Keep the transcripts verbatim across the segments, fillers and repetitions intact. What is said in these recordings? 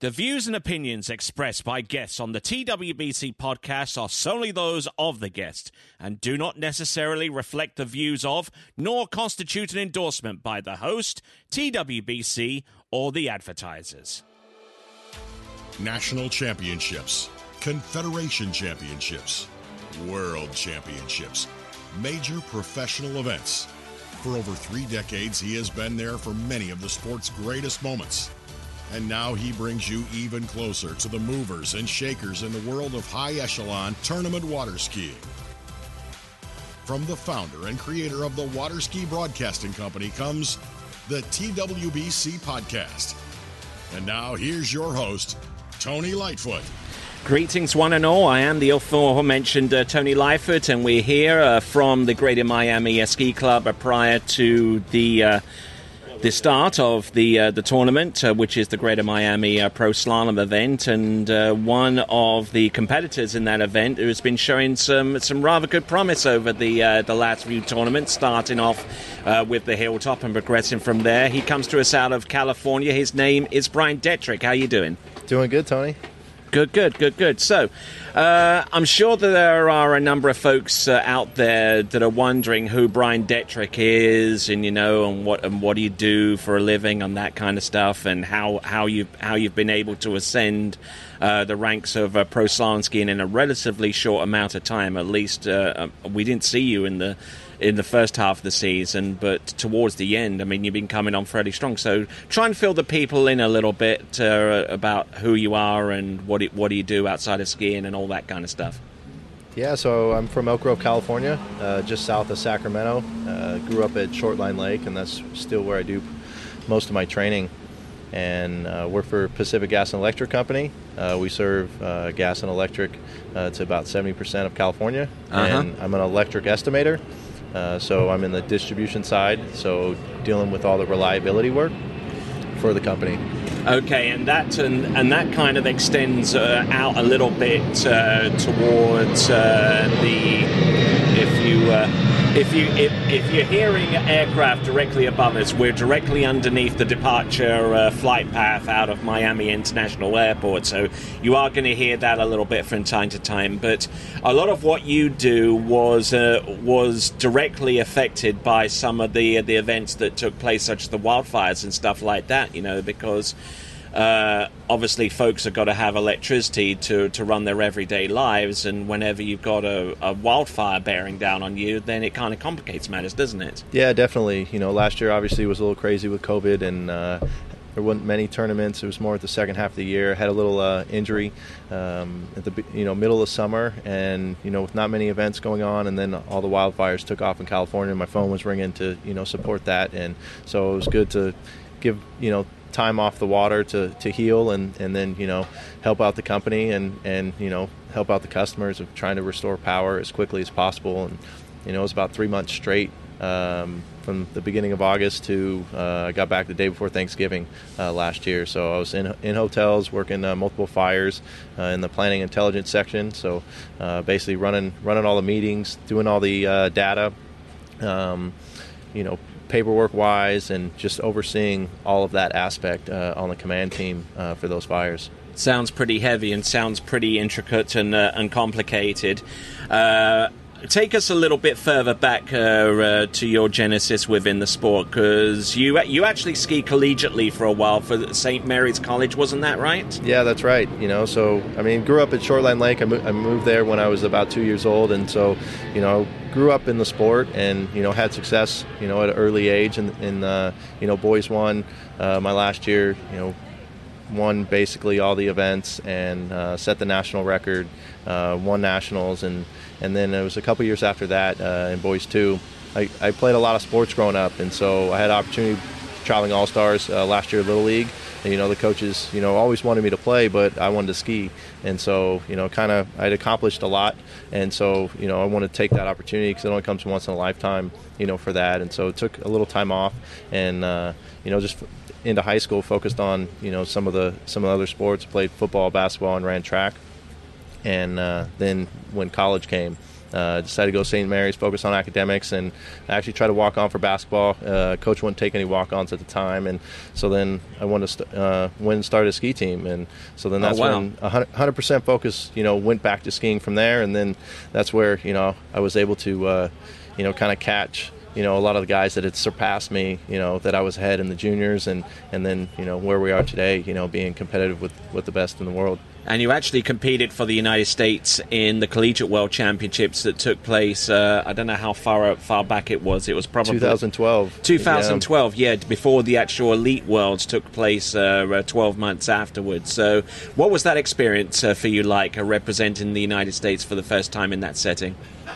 The views and opinions expressed by guests on the T W B C podcast are solely those of the guest and do not necessarily reflect the views of, nor constitute an endorsement by the host, T W B C, or the advertisers. National championships, Confederation championships, World championships, major professional events. For over three decades, he has been there for many of the sport's greatest moments. And now he brings you even closer to the movers and shakers in the world of high-echelon tournament water skiing. From the founder and creator of the Water Ski Broadcasting Company comes the T W B C Podcast. And now here's your host, Tony Lightfoot. Greetings, one and all. I am the aforementioned uh, Tony Lightfoot, and we're here uh, from the Greater Miami uh, Ski Club uh, prior to the... Uh, The start of the uh, the tournament, uh, which is the Greater Miami uh, Pro Slalom event, and uh, one of the competitors in that event who has been showing some some rather good promise over the uh, the last few tournaments, starting off uh, with the Hilltop and progressing from there. He comes to us out of California. His name is Brian Detrick. How you doing? Doing good, Tony. Good, good, good, good. So, uh, I'm sure that there are a number of folks uh, out there that are wondering who Brian Detrick is, and you know, and what and what do you do for a living, and that kind of stuff, and how how you how you've been able to ascend uh, the ranks of uh, pro slalom skiing in a relatively short amount of time. At least uh, we didn't see you in the. in the first half of the season, but towards the end, I mean, you've been coming on fairly strong. So try and fill the people in a little bit uh, about who you are and what it, what do you do outside of skiing and all that kind of stuff. Yeah, so I'm from Elk Grove, California, uh, just south of Sacramento. Uh, grew up at Shortline Lake, and that's still where I do most of my training. And uh, work for Pacific Gas and Electric Company. Uh, we serve uh, gas and electric uh, to about seventy percent of California. Uh-huh. And I'm an electric estimator. Uh, so I'm in the distribution side, so dealing with all the reliability work for the company. Okay, and that and, and that kind of extends uh, out a little bit uh, towards uh, the if you uh, if you if, if you're hearing aircraft directly above us, we're directly underneath the departure uh, flight path out of Miami International Airport, so you are going to hear that a little bit from time to time. But a lot of what you do was uh, was directly affected by some of the the events that took place, such as the wildfires and stuff like that. You know, because Uh, obviously, folks have got to have electricity to, to run their everyday lives, and whenever you've got a, a wildfire bearing down on you, then it kind of complicates matters, doesn't it? Yeah, definitely. You know, last year obviously was a little crazy with COVID, and uh, there wasn't many tournaments. It was more at the second half of the year. Had a little uh, injury um, at the you know middle of summer, and you know with not many events going on, and then all the wildfires took off in California. My phone was ringing to you know support that, and so it was good to give you know. time off the water to, to heal and, and then, you know, help out the company and, and, you know, help out the customers of trying to restore power as quickly as possible. And, you know, it was about three months straight um, from the beginning of August to uh, I got back the day before Thanksgiving uh, last year. So I was in in hotels working uh, multiple fires uh, in the planning intelligence section. So uh, basically running, running all the meetings, doing all the uh, data, um, you know, paperwork-wise, and just overseeing all of that aspect uh, on the command team uh, for those fires. Sounds pretty heavy and sounds pretty intricate and, uh, and complicated. Uh, take us a little bit further back uh, uh, to your genesis within the sport, because you you actually ski collegiately for a while for Saint Mary's College, wasn't that right? Yeah, that's right. You know, so I mean, grew up at Shortline Lake. I, mo- I moved there when I was about two years old, and so you know, grew up in the sport and you know had success you know at an early age. And in, in uh, you know, boys won uh, my last year. You know, won basically all the events and uh, set the national record. Uh, won nationals and. And then it was a couple years after that uh, in boys two. I, I played a lot of sports growing up, and so I had opportunity traveling All-Stars uh, last year at Little League. And, you know, the coaches, you know, always wanted me to play, but I wanted to ski. And so, you know, kind of I'd accomplished a lot. And so, you know, I wanted to take that opportunity because it only comes once in a lifetime, you know, for that. And so it took a little time off and, uh, you know, just into high school focused on, you know, some of the some of the other sports, played football, basketball, and ran track. And uh, then when college came, uh, decided to go Saint Mary's, focus on academics, and I actually tried to walk on for basketball. Uh, coach wouldn't take any walk-ons at the time, and so then I wanted to st- uh, went and started a ski team, and so then that's oh, wow. when one hundred percent focus, you know, went back to skiing from there, and then that's where, you know, I was able to, uh, you know, kind of catch, you know, a lot of the guys that had surpassed me, you know, that I was ahead in the juniors, and, and then, you know, where we are today, you know, being competitive with, with the best in the world. And you actually competed for the United States in the Collegiate World Championships that took place, uh, I don't know how far far back it was. It was probably... twenty twelve. twenty twelve, yeah, yeah before the actual Elite Worlds took place uh, twelve months afterwards. So what was that experience uh, for you like, uh, representing the United States for the first time in that setting?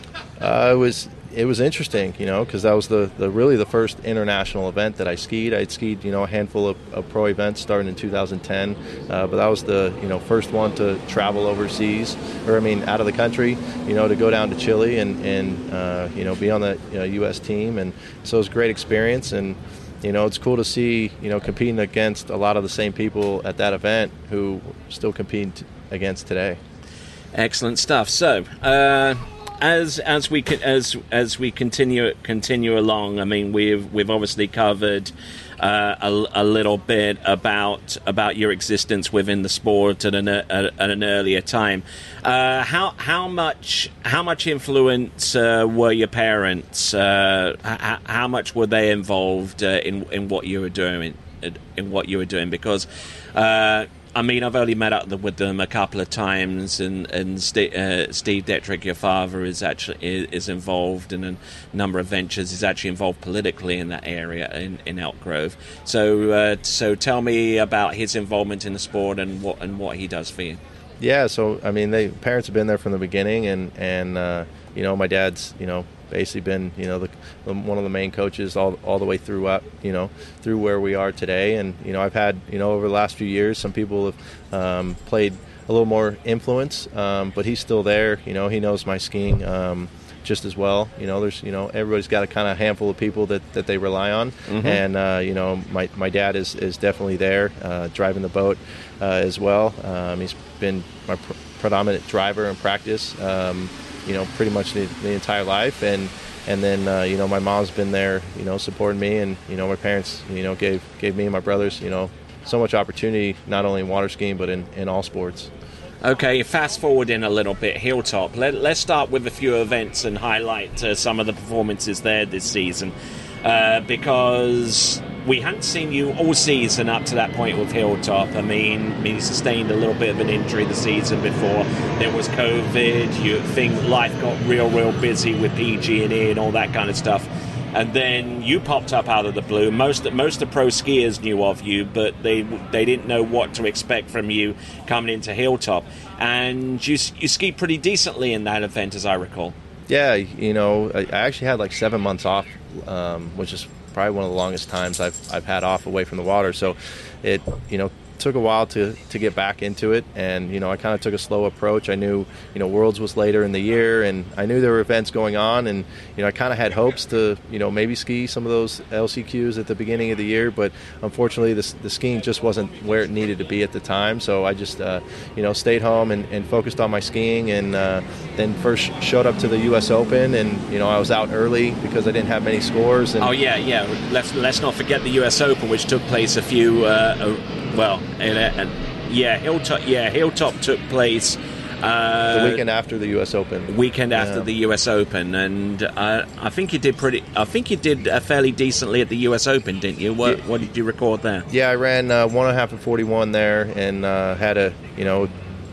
Uh, it was... It was interesting, you know, because that was the, the really the first international event that I skied. I'd skied, you know, a handful of, of pro events starting in two thousand ten, uh, but that was the, you know, first one to travel overseas, or I mean, out of the country, you know, to go down to Chile and, and uh, you know, be on the you know, U S team, and so it was a great experience, and you know, it's cool to see, you know, competing against a lot of the same people at that event who still compete against today. Excellent stuff. So. Uh As as we as as we continue continue along, I mean we've we've obviously covered uh, a, a little bit about about your existence within the sport at an at an earlier time. Uh, how how much how much influence uh, were your parents? Uh, how, how much were they involved uh, in in what you were doing in what you were doing? Because. Uh, I mean, I've only met up with them a couple of times, and and Steve, uh, Steve Detrick, your father, is actually is involved in a number of ventures. He's actually involved politically in that area in, in Elk Grove. So, uh, so tell me about his involvement in the sport and what and what he does for you. Yeah, so I mean, they parents have been there from the beginning, and and uh, you know, my dad's you know. basically been, you know, the, the, one of the main coaches all all the way through up, you know, through where we are today. And, you know, I've had, you know, over the last few years, some people have um, played a little more influence, um, but he's still there. You know, he knows my skiing um, just as well. You know, there's, you know, everybody's got a kind of handful of people that, that they rely on. Mm-hmm. And, uh, you know, my, my dad is, is definitely there uh, driving the boat uh, as well. Um, he's been my pr- predominant driver in practice. Um, you know, pretty much the, the entire life, and and then uh, you know, my mom's been there, you know, supporting me, and you know, my parents, you know, gave gave me and my brothers, you know, so much opportunity, not only in water skiing but in, in all sports. Okay, fast forward in a little bit, Hilltop. Let, let's start with a few events and highlight uh, some of the performances there this season, uh, because we hadn't seen you all season up to that point with Hilltop. I mean, I mean, you sustained a little bit of an injury the season before. There was COVID. You think life got real, real busy with P G and E and all that kind of stuff. And then you popped up out of the blue. Most most of the pro skiers knew of you, but they they didn't know what to expect from you coming into Hilltop. And you you skied pretty decently in that event, as I recall. Yeah, you know, I, I actually had like seven months off, um, which is probably one of the longest times I've I've had off away from the water. So it, you know, took a while to, to get back into it, and you know, I kind of took a slow approach. I knew, you know, Worlds was later in the year, and I knew there were events going on, and you know, I kind of had hopes to, you know, maybe ski some of those L C Qs at the beginning of the year, but unfortunately the, the skiing just wasn't where it needed to be at the time. So I just uh, you know, stayed home and, and focused on my skiing, and uh, then first showed up to the U S Open, and you know, I was out early because I didn't have many scores. And oh yeah, yeah. Let's let's not forget the U S Open, which took place a few. Uh, Well, and, and yeah, Hilltop. Yeah, Hilltop took place uh, the weekend after the U S Open. Weekend after yeah. the U S Open, and uh, I think you did pretty. I think you did uh, fairly decently at the U S Open, didn't you? What, yeah. what did you record there? Yeah, I ran uh, one and a half and forty-one there, and uh, had a you know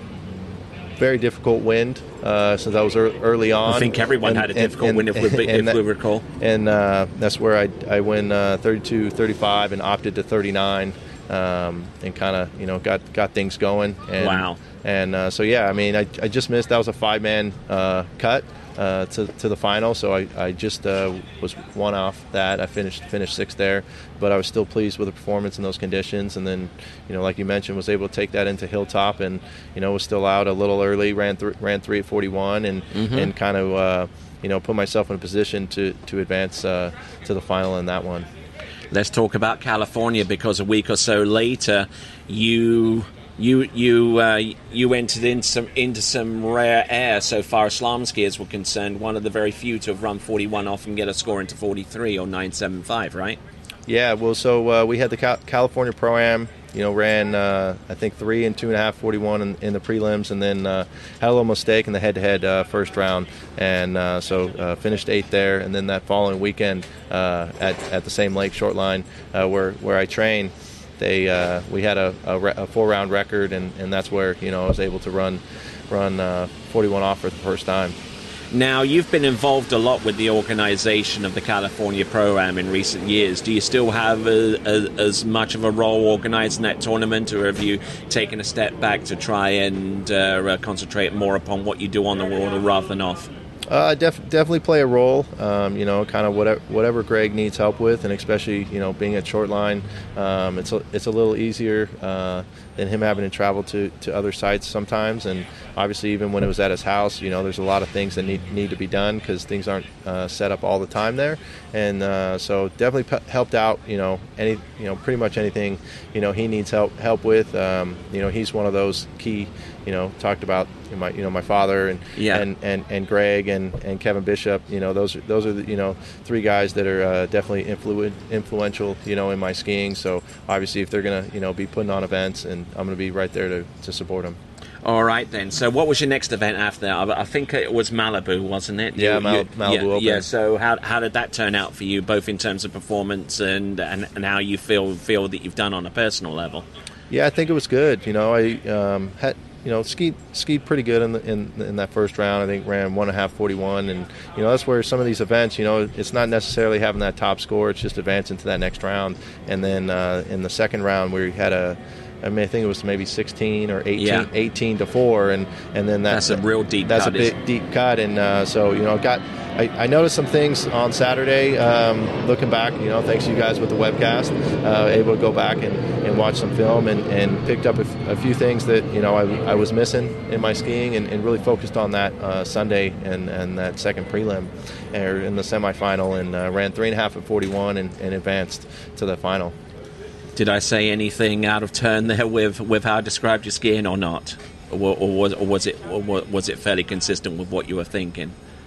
very difficult wind uh, since I was er- early on. I think everyone and, had a difficult and, wind, if, we, if that, we recall. And uh, that's where I I went uh, thirty-two thirty-five and opted to thirty-nine. Um, and kind of, you know, got got things going. And, wow. And uh, so, yeah, I mean, I, I just missed. That was a five-man uh, cut uh, to to the final, so I, I just uh, was one off that. I finished finished sixth there, but I was still pleased with the performance in those conditions. And then, you know, like you mentioned, was able to take that into Hilltop, and, you know, was still out a little early, ran, th- ran three at forty-one, and, mm-hmm. and kind of, uh, you know, put myself in a position to, to advance uh, to the final in that one. Let's talk about California, because a week or so later, you You you uh, you entered into some into some rare air so far as slalom skiers were concerned. One of the very few to have run forty-one off and get a score into forty-three or nine seventy-five, right? Yeah. Well, so uh, we had the Cal- California Pro-Am. You know, ran uh, I think three and two and a half forty-one in, in the prelims, and then uh, had a little mistake in the head-to-head uh, first round, and uh, so uh, finished eighth there. And then that following weekend uh, at at the same lake short line uh, where where I train. They uh, we had a, a, re- a four round record, and, and that's where you know I was able to run run uh, forty-one off for the first time. Now, you've been involved a lot with the organization of the California Pro-Am in recent years. Do you still have a, a, as much of a role organizing that tournament, or have you taken a step back to try and uh, concentrate more upon what you do on the water rather than off? Uh, def- definitely play a role, um, you know, kind of whatever, whatever Greg needs help with, and especially, you know, being at short line, um, it's, a, it's a little easier uh, than him having to travel to, to other sites sometimes, and obviously even when it was at his house, you know, there's a lot of things that need, need to be done because things aren't uh, set up all the time there, and uh, so definitely p- helped out, you know, any, you know, pretty much anything, you know, he needs help help with, um, you know, he's one of those key, you know, talked about my, you know, my father and yeah. and, and, and Greg and, and Kevin Bishop, you know, those are those are the, you know, three guys that are uh, definitely influ- influential, you know, in my skiing. So obviously, if they're gonna, you know, be putting on events, and I'm gonna be right there to, to support them. All right then. So, what was your next event after that? I think it was Malibu, wasn't it? Yeah, you, Mal- you, Malibu yeah, Open. Yeah. So, how how did that turn out for you, both in terms of performance and and, and how you feel feel that you've done on a personal level? Yeah, I think it was good. You know, I um, had. You know, skied skied pretty good in, the, in in that first round. I think ran one and a half forty-one, and you know that's where some of these events, you know, it's not necessarily having that top score. It's just advancing to that next round. And then uh, in the second round, we had a, I mean, I think it was maybe sixteen or eighteen, yeah. eighteen to four, and and then that's, that's a real deep. That's cut, a big deep cut, and uh, so you know, got. I, I noticed some things on Saturday, um, looking back, you know, thanks to you guys with the webcast, uh, able to go back and, and watch some film and, and picked up a, f- a few things that, you know, I, I was missing in my skiing and, and really focused on that uh, Sunday and, and that second prelim or in the semifinal and uh, ran three and a half at forty-one and, and advanced to the final. Did I say anything out of turn there with, with how I described your skiing or not? Or, or, was, or, was it, or was it fairly consistent with what you were thinking?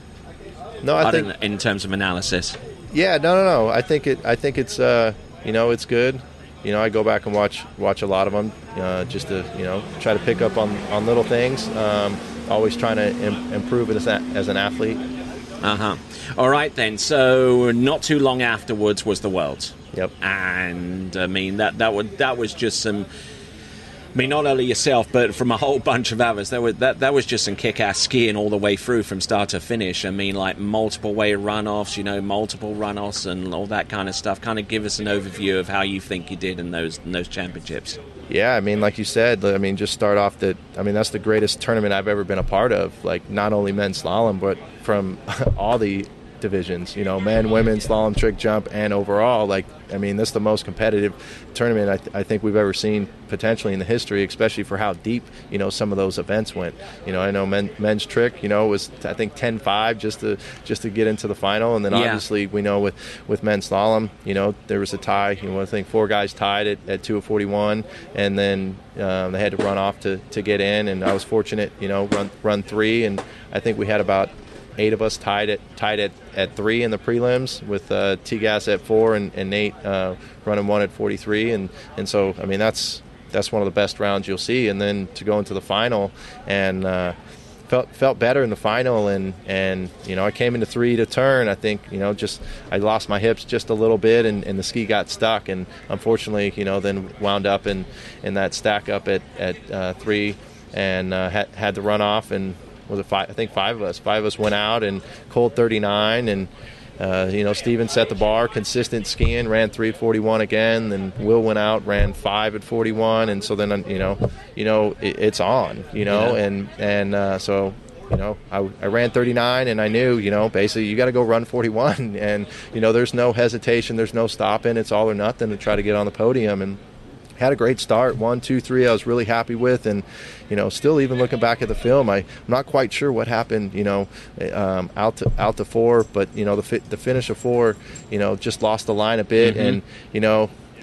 No, I, I think don't, in terms of analysis. Yeah, no, no, no. I think it. I think it's. Uh, you know, it's good. You know, I go back and watch watch a lot of them, uh, just to you know try to pick up on, on little things. Um, always trying to Im- improve it as, a, as an athlete. Uh huh. All right then. So not too long afterwards was the Worlds. Yep. And I mean that that would that was just some. I mean, not only yourself, but from a whole bunch of others. That was, that, that was just some kick-ass skiing all the way through from start to finish. I mean, like multiple way runoffs, you know, multiple runoffs and all that kind of stuff. Kind of give us an overview of how you think you did in those in those championships. Yeah, I mean, like you said, I mean, just start off that, I mean, that's the greatest tournament I've ever been a part of. Like, not only men's slalom, but from all the divisions, you know, men, women, slalom, trick, jump, and overall, like, I mean, this is the most competitive tournament I, th- I think we've ever seen potentially in the history, especially for how deep, you know, some of those events went. You know, I know men, men's trick, you know, was I think ten five just to just to get into the final, and then yeah. obviously we know with, with men's slalom, you know, there was a tie. You know, I think four guys tied at, at two of forty-one, and then um, they had to run off to, to get in, and I was fortunate, you know, run run three, and I think we had about eight of us tied at tied at, at three in the prelims with uh, T-Gas at four and, and Nate uh, running one at forty-three, and, and so I mean that's that's one of the best rounds you'll see. And then to go into the final and uh, felt felt better in the final, and, and you know I came into three to turn. I think you know just I lost my hips just a little bit, and, and the ski got stuck, and unfortunately you know then wound up in, in that stack up at at uh, three and uh, had had to run off and. Was it five? I think five of us. Five of us went out and cold thirty-nine, and uh, you know Steven set the bar, consistent skiing, ran three forty-one again. Then Will went out, ran five at forty-one, and so then you know, you know it, it's on, you know, yeah. and and uh, so you know I, I ran thirty-nine, and I knew you know basically you got to go run forty-one, and you know there's no hesitation, there's no stopping, it's all or nothing to try to get on the podium. And had a great start, one, two, three. I was really happy with, and you know, still even looking back at the film, I, I'm not quite sure what happened. You know, um, out to out to four, but you know, the fi- the finish of four, you know, just lost the line a bit, mm-hmm. and you know,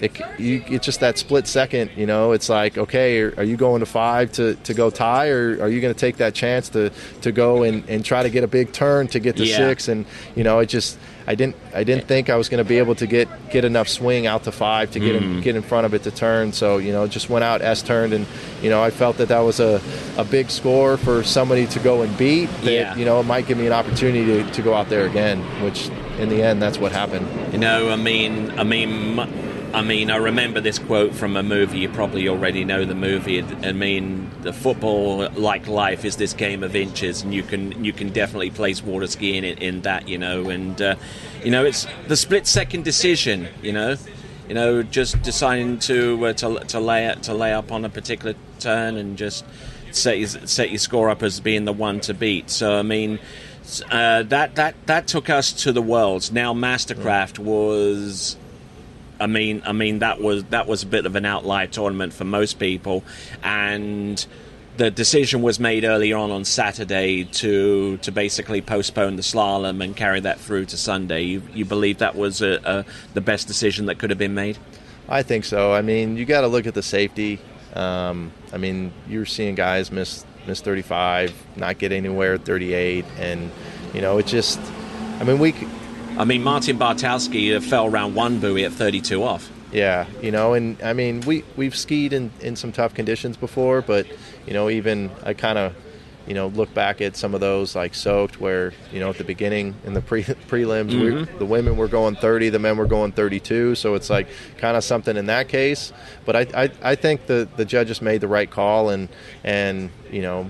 it, you, it's just that split second, you know. It's like, okay, are, are you going to five to, to go tie, or are you going to take that chance to, to go and, and try to get a big turn to get to yeah. six? And, you know, it just – I didn't. I didn't think I was going to be able to get, get enough swing out to five to get mm. in, get in front of it to turn. So you know, just went out S turned, and you know, I felt that that was a, a big score for somebody to go and beat. That, yeah. You know, it might give me an opportunity to, to go out there again. Which in the end, that's what happened. You know, I mean, I mean. I mean, I remember this quote from a movie. You probably already know the movie. I mean, the football, like life, is this game of inches, and you can you can definitely place water skiing in, in that, you know. And uh, you know, it's the split-second decision. You know, you know, just deciding to uh, to to lay to lay up on a particular turn and just set your, set your score up as being the one to beat. So I mean. Uh, that that that took us to the Worlds. Now Mastercraft was. I mean, I mean that was that was a bit of an outlier tournament for most people, and the decision was made early on on Saturday to to basically postpone the slalom and carry that through to Sunday. You, you believe that was a, a, the best decision that could have been made? I think so. I mean, you got to look at the safety. Um, I mean, you're seeing guys miss miss thirty-five, not get anywhere at thirty-eight, and you know, it just. I mean, we. I mean, Martin Bartowski fell around one buoy at thirty-two off. Yeah, you know, and I mean, we, we've skied in, in some tough conditions before, but, you know, even I kind of, you know, look back at some of those like Soaked where, you know, at the beginning in the pre prelims, mm-hmm. we, the women were going thirty, the men were going thirty-two, so it's like kind of something in that case. But I, I, I think the, the judges made the right call, and, and you know,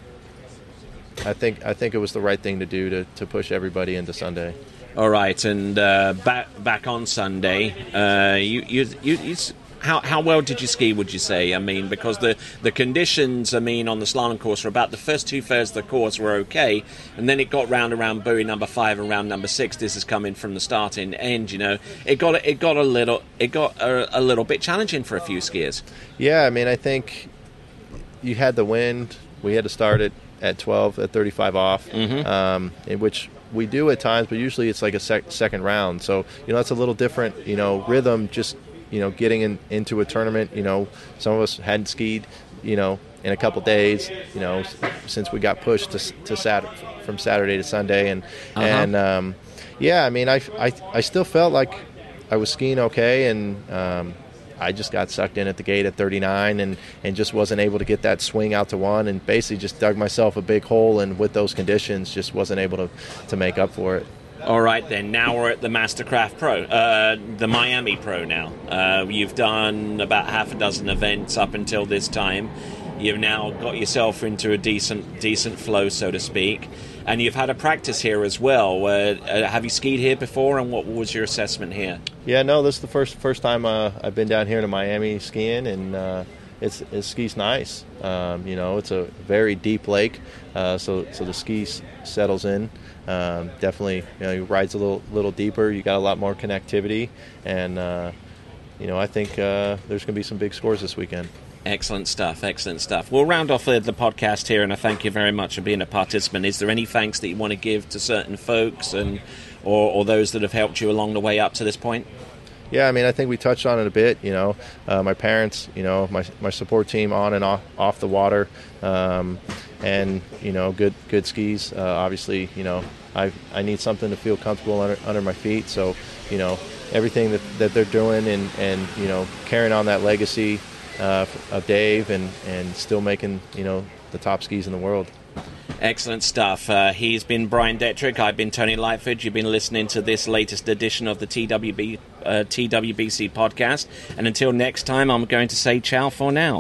I think I think it was the right thing to do to, to push everybody into Sunday. All right, and uh, back back on Sunday, uh, you, you, you, you, how how well did you ski? Would you say? I mean, because the, the conditions, I mean, on the slalom course were about the first two thirds of the course were okay, and then it got round around buoy number five and round number six. This is coming from the starting end. You know, it got it got a little it got a, a little bit challenging for a few skiers. Yeah, I mean, I think you had the wind. We had to start it at twelve at thirty-five off, mm-hmm. um, in which. We do at times, but usually it's like a sec- second round. So, you know, that's a little different, you know, rhythm, just, you know, getting in, into a tournament. You know, some of us hadn't skied, you know, in a couple days, you know, since we got pushed to, to Saturday, from Saturday to Sunday. And, uh-huh. and um, yeah, I mean, I, I, I still felt like I was skiing okay, and um, I just got sucked in at the gate at thirty-nine and, and just wasn't able to get that swing out to one, and basically just dug myself a big hole, and with those conditions just wasn't able to, to make up for it. All right, then. Now we're at the Mastercraft Pro, uh, the Miami Pro now. Uh, you've done about half a dozen events up until this time. You've now got yourself into a decent decent flow, so to speak. And you've had a practice here as well. Uh, uh, have you skied here before, and what was your assessment here? Yeah, no, this is the first first time uh, I've been down here to Miami skiing, and uh, it's it skis nice. Um, you know, it's a very deep lake, uh, so so the skis settles in. Um, definitely, you know, it rides a little little deeper. You got a lot more connectivity, and uh, you know, I think uh, there's going to be some big scores this weekend. Excellent stuff, excellent stuff. We'll round off the, the podcast here, and I thank you very much for being a participant. Is there any thanks that you want to give to certain folks and or, or those that have helped you along the way up to this point? Yeah, I mean, I think we touched on it a bit, you know. Uh, my parents, you know, my my support team on and off, off the water, um, and, you know, good good skis. Uh, obviously, you know, I I need something to feel comfortable under, under my feet. So, you know, everything that, that they're doing and, and, you know, carrying on that legacy uh, of Dave and, and still making, you know, the top skis in the world. Excellent stuff. Uh, he's been Brian Detrick. I've been Tony Lightfoot. You've been listening to this latest edition of the T W B, uh, T W B C podcast. And until next time, I'm going to say ciao for now.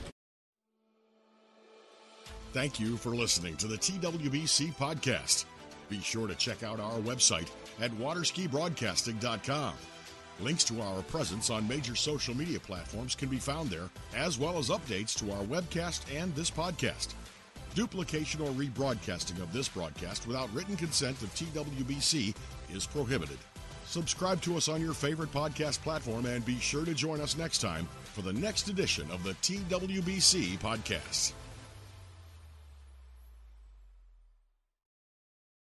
Thank you for listening to the T W B C podcast. Be sure to check out our website at waterski broadcasting dot com. Links to our presence on major social media platforms can be found there, as well as updates to our webcast and this podcast. Duplication or rebroadcasting of this broadcast without written consent of T W B C is prohibited. Subscribe to us on your favorite podcast platform and be sure to join us next time for the next edition of the T W B C podcast.